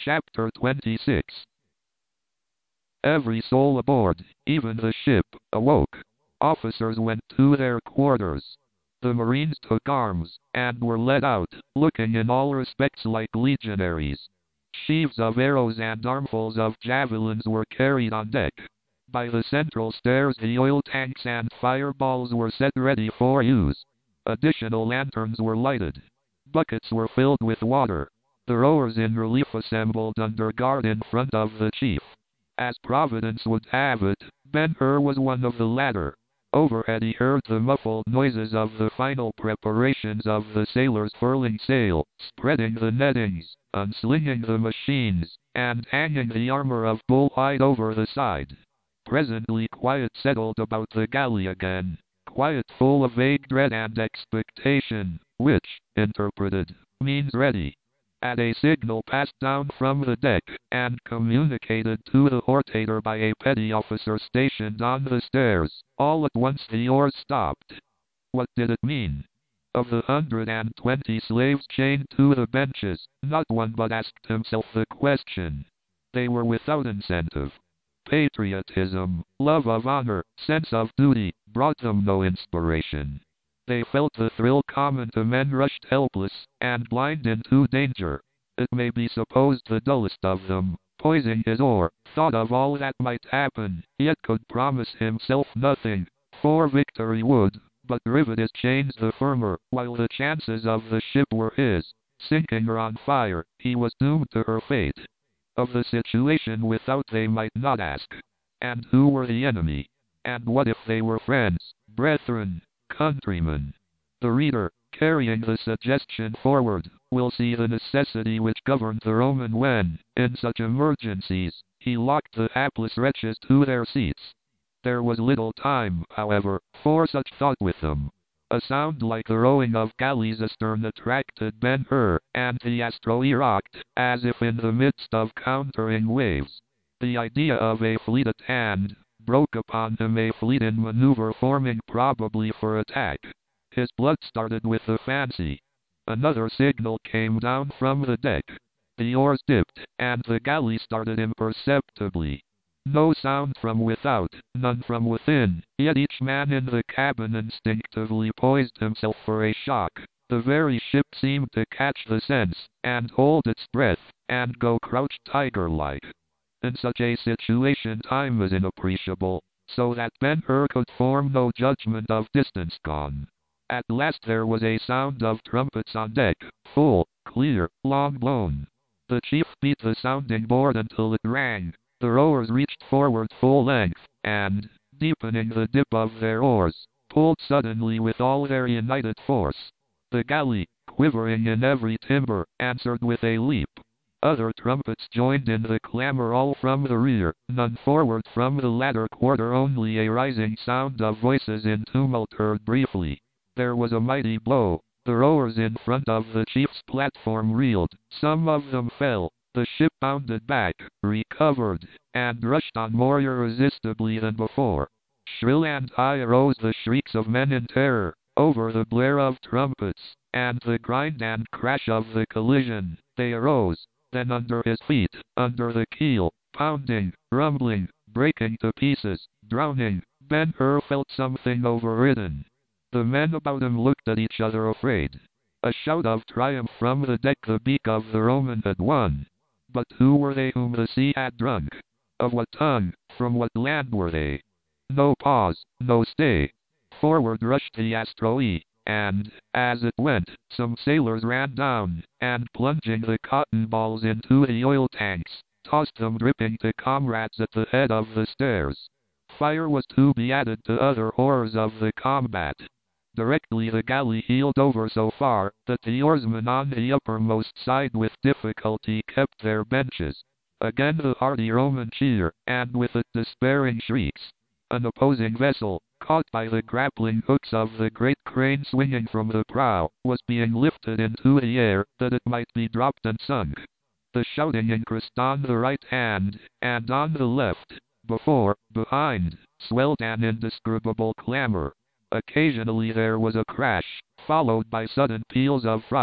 Chapter 26. Every soul aboard, even the ship, awoke. Officers went to their quarters. The Marines took arms, and were led out, looking in all respects like legionaries. Sheaves of arrows and armfuls of javelins were carried on deck. By the central stairs the oil tanks and fireballs were set ready for use. Additional lanterns were lighted. Buckets were filled with water. The rowers in relief assembled under guard in front of the chief. As Providence would have it, Ben-Hur was one of the latter. Overhead he heard the muffled noises of the final preparations of the sailors furling sail, spreading the nettings, unslinging the machines, and hanging the armor of bullhide over the side. Presently quiet settled about the galley again, quiet full of vague dread and expectation, which, interpreted, means ready. At a signal passed down from the deck, and communicated to the Hortator by a petty officer stationed on the stairs, all at once the oars stopped. What did it mean? Of the 120 slaves chained to the benches, not one but asked himself the question. They were without incentive. Patriotism, love of honor, sense of duty, brought them no inspiration. They felt the thrill common to men rushed helpless and blind into danger. It may be supposed the dullest of them, poising his oar, thought of all that might happen, yet could promise himself nothing, for victory would but rivet his chains the firmer, while the chances of the ship were his. Sinking her on fire, he was doomed to her fate. Of the situation without they might not ask. And who were the enemy? And what if they were friends, brethren, countrymen? The reader, carrying the suggestion forward, will see the necessity which governed the Roman when, in such emergencies, he locked the hapless wretches to their seats. There was little time, however, for such thought with them. A sound like the rowing of galleys astern attracted Ben-Hur, and the Astroe rocked, as if in the midst of countering waves. The idea of a fleet at hand broke upon him, a fleet in maneuver forming probably for attack. His blood started with the fancy. Another signal came down from the deck. The oars dipped, and the galley started imperceptibly. No sound from without, none from within, yet each man in the cabin instinctively poised himself for a shock. The very ship seemed to catch the sense, and hold its breath, and go crouched tiger-like. In such a situation time is inappreciable, so that Ben-Hur could form no judgment of distance gone. At last there was a sound of trumpets on deck, full, clear, long-blown. The chief beat the sounding board until it rang. The rowers reached forward full length, and, deepening the dip of their oars, pulled suddenly with all their united force. The galley, quivering in every timber, answered with a leap. Other trumpets joined in the clamor, all from the rear, none forward from the latter quarter, only a rising sound of voices in tumult heard briefly. There was a mighty blow. The rowers in front of the chief's platform reeled, some of them fell. The ship bounded back, recovered, and rushed on more irresistibly than before. Shrill and high arose the shrieks of men in terror, over the blare of trumpets, and the grind and crash of the collision. They arose, then under his feet, under the keel, pounding, rumbling, breaking to pieces, drowning. Ben-Hur felt something overridden. The men about him looked at each other afraid. A shout of triumph from the deck. The beak of the Roman had won. But who were they whom the sea had drunk? Of what tongue, from what land were they? No pause, no stay. Forward rushed the Astroe, and, as it went, some sailors ran down, and plunging the cotton balls into the oil tanks, tossed them dripping to comrades at the head of the stairs. Fire was to be added to other horrors of the combat. Directly the galley heeled over so far that the oarsmen on the uppermost side with difficulty kept their benches. Again the hearty Roman cheer, and with it despairing shrieks. An opposing vessel, caught by the grappling hooks of the great crane swinging from the prow, was being lifted into the air that it might be dropped and sunk. The shouting increased on the right hand, and on the left. Before, behind, swelled an indescribable clamor. Occasionally there was a crash, followed by sudden peals of fright.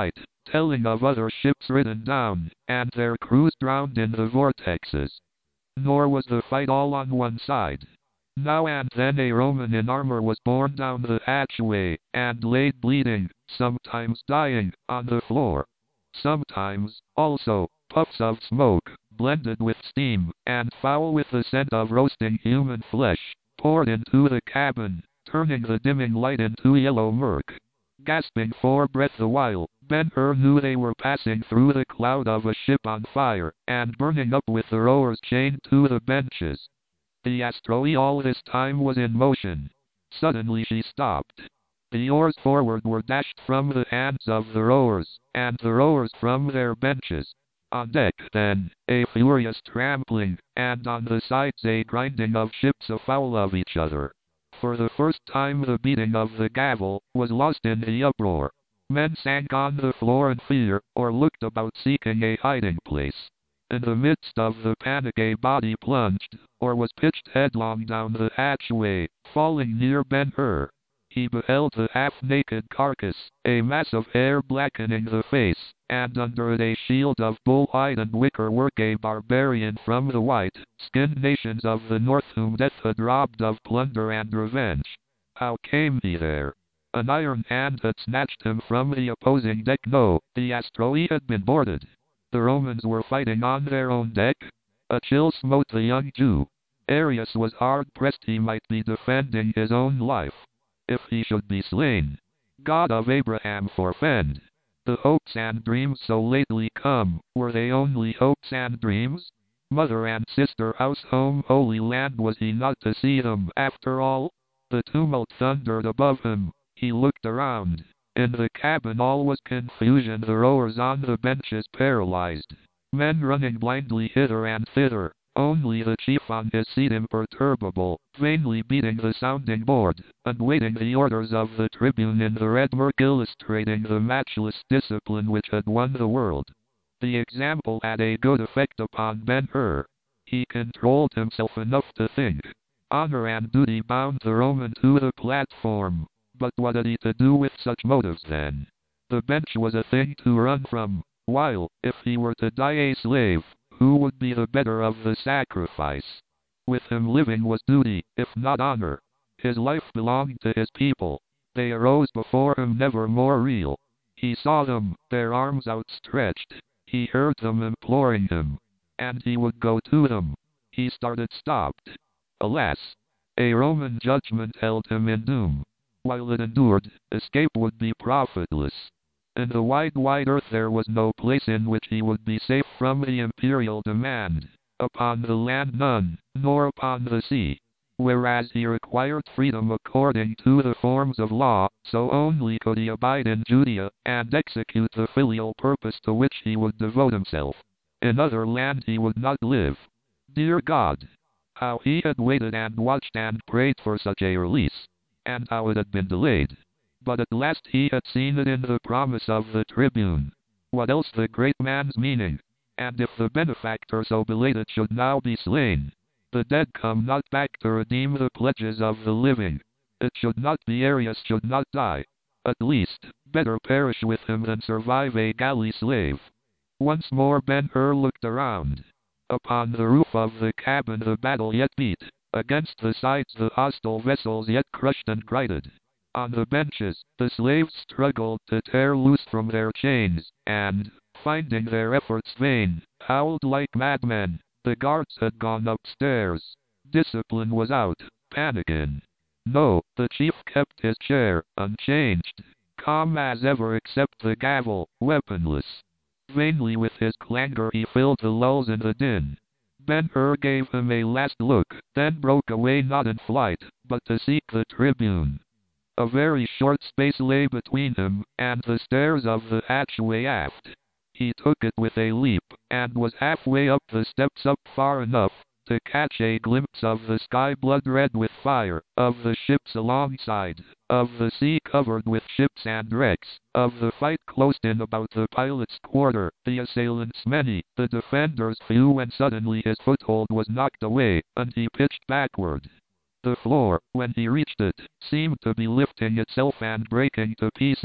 telling of other ships ridden down, and their crews drowned in the vortexes. Nor was the fight all on one side. Now and then a Roman in armor was borne down the hatchway, and laid bleeding, sometimes dying, on the floor. Sometimes, also, puffs of smoke, blended with steam, and foul with the scent of roasting human flesh, poured into the cabin, turning the dimming light into yellow murk. Gasping for breath the while, Ben-Hur knew they were passing through the cloud of a ship on fire, and burning up with the rowers chained to the benches. The Astrolabe all this time was in motion. Suddenly she stopped. The oars forward were dashed from the hands of the rowers, and the rowers from their benches. On deck, then, a furious trampling, and on the sides a grinding of ships afoul of each other. For the first time the beating of the gavel was lost in the uproar. Men sank on the floor in fear, or looked about seeking a hiding place. In the midst of the panic a body plunged, or was pitched headlong down the hatchway, falling near Ben-Hur. He beheld the half-naked carcass, a mass of hair blackening the face, and under it a shield of bull-hide and wicker-work a barbarian from the white-skinned nations of the north whom death had robbed of plunder and revenge. How came he there? An iron hand had snatched him from the opposing deck. No, the Astrolabe had been boarded. The Romans were fighting on their own deck. A chill smote the young Jew. Arius was hard-pressed. He might be defending his own life. If he should be slain, God of Abraham forfend. The hopes and dreams so lately come, were they only hopes and dreams? Mother and sister, house, home, holy land, was he not to see them after all? The tumult thundered above him. He looked around. In the cabin all was confusion, the rowers on the benches paralyzed. Men running blindly hither and thither. Only the chief on his seat imperturbable, vainly beating the sounding board, and waiting the orders of the tribune in the red murk, illustrating the matchless discipline which had won the world. The example had a good effect upon Ben-Hur. He controlled himself enough to think. Honor and duty bound the Roman to the platform. But what had he to do with such motives then? The bench was a thing to run from, while, if he were to die a slave, who would be the better of the sacrifice? With him living was duty, if not honor. His life belonged to his people. They arose before him never more real. He saw them, their arms outstretched. He heard them imploring him. And he would go to them. He stopped. Alas! A Roman judgment held him in doom. While it endured, escape would be profitless. In the wide earth there was no place in which he would be safe from the imperial demand. Upon the land none, nor upon the sea. Whereas he required freedom according to the forms of law, so only could he abide in Judea, and execute the filial purpose to which he would devote himself. In other land he would not live. Dear God! How he had waited and watched and prayed for such a release, and how it had been delayed. But at last he had seen it in the promise of the tribune. What else the great man's meaning? And if the benefactor so belated should now be slain, the dead come not back to redeem the pledges of the living. It should not be Arius should not die. At least, better perish with him than survive a galley slave. Once more Ben-Hur looked around. Upon the roof of the cabin the battle yet beat. Against the sides the hostile vessels yet crushed and grinded. On the benches, the slaves struggled to tear loose from their chains, and, finding their efforts vain, howled like madmen. The guards had gone upstairs. Discipline was out, panic in. No, the chief kept his chair, unchanged, calm as ever except the gavel, weaponless. Vainly with his clangor he filled the lulls in the din. Ben-Hur gave him a last look, then broke away not in flight, but to seek the tribune. A very short space lay between him and the stairs of the hatchway aft. He took it with a leap, and was halfway up the steps, up far enough to catch a glimpse of the sky blood-red with fire, of the ships alongside, of the sea covered with ships and wrecks, of the fight close in about the pilot's quarter, the assailants many, the defenders few, when suddenly his foothold was knocked away, and he pitched backward. The floor, when he reached it, seemed to be lifting itself and breaking to pieces.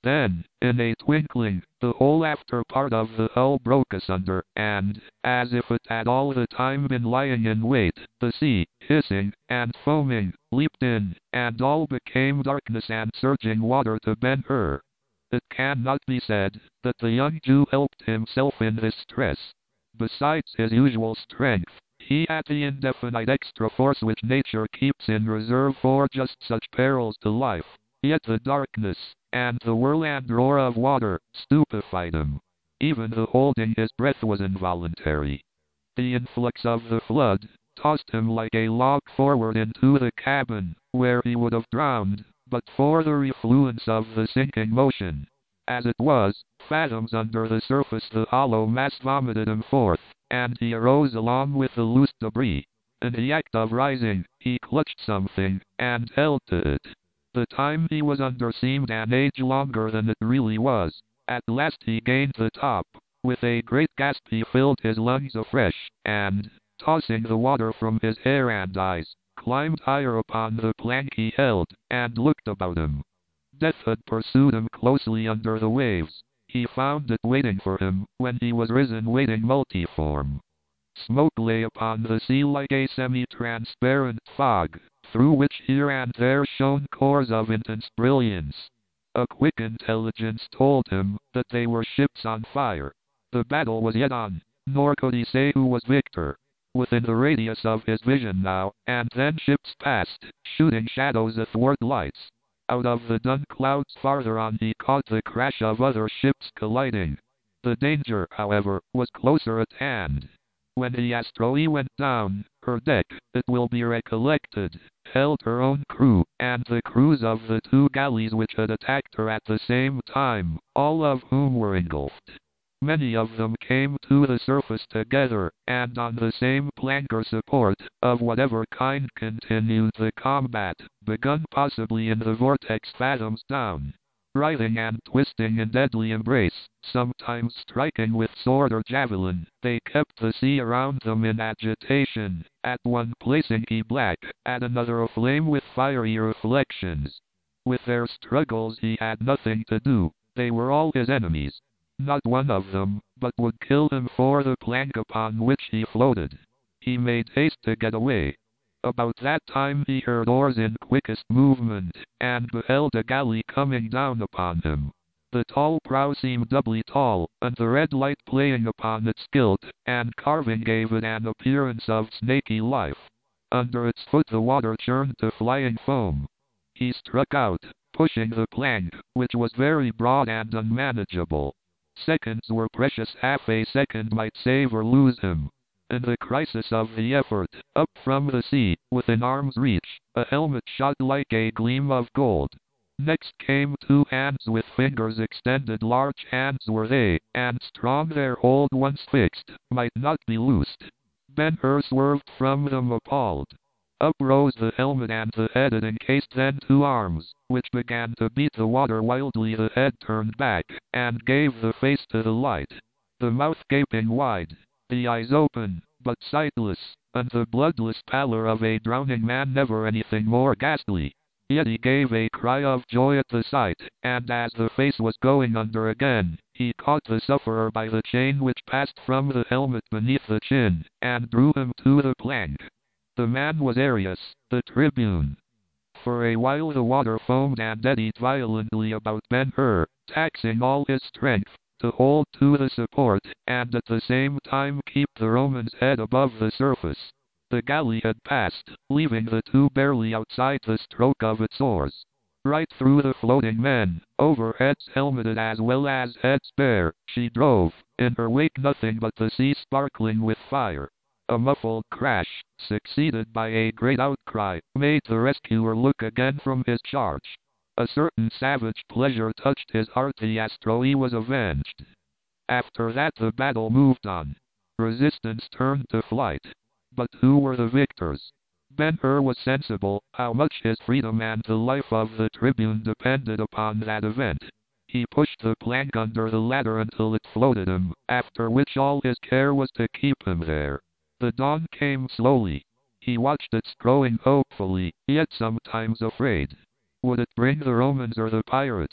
Then, in a twinkling, the whole after part of the hull broke asunder, and, as if it had all the time been lying in wait, the sea, hissing and foaming, leaped in, and all became darkness and surging water to Ben-Hur. It cannot be said that the young Jew helped himself in this stress. Besides his usual strength, he had the indefinite extra force which nature keeps in reserve for just such perils to life. Yet the darkness, and the whirl and roar of water, stupefied him. Even the holding his breath was involuntary. The influx of the flood tossed him like a log forward into the cabin, where he would have drowned, but for the refluence of the sinking motion. As it was, fathoms under the surface the hollow mass vomited him forth, and he arose along with the loose debris. In the act of rising, he clutched something, and held to it. The time he was under seemed an age longer than it really was. At last he gained the top. With a great gasp he filled his lungs afresh, and, tossing the water from his hair and eyes, climbed higher upon the plank he held, and looked about him. Death had pursued him closely under the waves. He found it waiting for him, when he was risen waiting multiform. Smoke lay upon the sea like a semi-transparent fog, through which here and there shone cores of intense brilliance. A quick intelligence told him that they were ships on fire. The battle was yet on, nor could he say who was victor. Within the radius of his vision now, and then ships passed, shooting shadows athwart lights. Out of the dun clouds farther on he caught the crash of other ships colliding. The danger, however, was closer at hand. When the Astroe went down, her deck, it will be recollected, held her own crew, and the crews of the two galleys which had attacked her at the same time, all of whom were engulfed. Many of them came to the surface together, and on the same plank or support, of whatever kind continued the combat, begun possibly in the vortex fathoms down. Writhing and twisting in deadly embrace, sometimes striking with sword or javelin, they kept the sea around them in agitation, at one place inky black, at another aflame with fiery reflections. With their struggles he had nothing to do. They were all his enemies. Not one of them but would kill him for the plank upon which he floated. He made haste to get away. About that time he heard oars in quickest movement, and beheld a galley coming down upon him. The tall prow seemed doubly tall, and the red light playing upon its gilt and carving gave it an appearance of snaky life. Under its foot the water churned to flying foam. He struck out, pushing the plank, which was very broad and unmanageable. Seconds were precious. Half a second might save or lose him. In the crisis of the effort, up from the sea, within arm's reach, a helmet shot like a gleam of gold. Next came two hands with fingers extended. Large hands were they, and strong, their hold once fixed, might not be loosed. Ben-Hur swerved from them appalled. Up rose the helmet and the head it encased, then two arms, which began to beat the water wildly. The head turned back, and gave the face to the light. The mouth gaping wide, the eyes open, but sightless, and the bloodless pallor of a drowning man, never anything more ghastly. Yet he gave a cry of joy at the sight, and as the face was going under again, he caught the sufferer by the chain which passed from the helmet beneath the chin, and drew him to the plank. The man was Arius, the tribune. For a while the water foamed and eddied violently about Ben-Hur, taxing all his strength to hold to the support, and at the same time keep the Roman's head above the surface. The galley had passed, leaving the two barely outside the stroke of its oars. Right through the floating men, over heads helmeted as well as heads bare, she drove, in her wake nothing but the sea sparkling with fire. A muffled crash, succeeded by a great outcry, made the rescuer look again from his charge. A certain savage pleasure touched his heart. The Astroe was avenged. After that the battle moved on. Resistance turned to flight. But who were the victors? Ben-Hur was sensible how much his freedom and the life of the tribune depended upon that event. He pushed the plank under the ladder until it floated him, after which all his care was to keep him there. The dawn came slowly. He watched its growing hopefully, yet sometimes afraid. Would it bring the Romans or the pirates?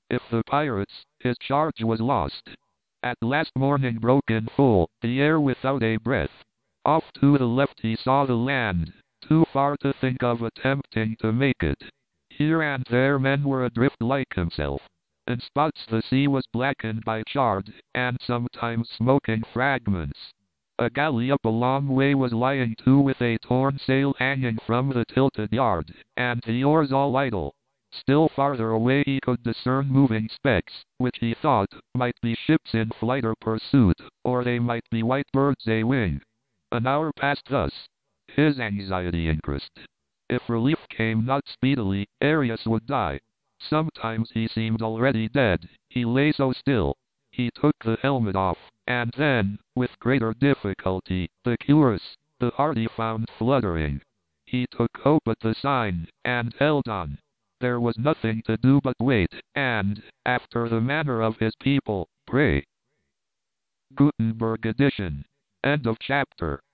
If the pirates, his charge was lost. At last morning broke in full, the air without a breath. Off to the left he saw the land, too far to think of attempting to make it. Here and there men were adrift like himself. In spots the sea was blackened by charred, and sometimes smoking fragments. A galley up a long way was lying to with a torn sail hanging from the tilted yard, and the oars all idle. Still farther away he could discern moving specks, which he thought might be ships in flight or pursuit, or they might be white birds a-wing. An hour passed thus. His anxiety increased. If relief came not speedily, Arius would die. Sometimes he seemed already dead, he lay so still. He took the helmet off, and then, with greater difficulty, the cuirass, the heart he found fluttering. He took hope at the sign, and held on. There was nothing to do but wait, and, after the manner of his people, pray. Gutenberg edition. End of chapter.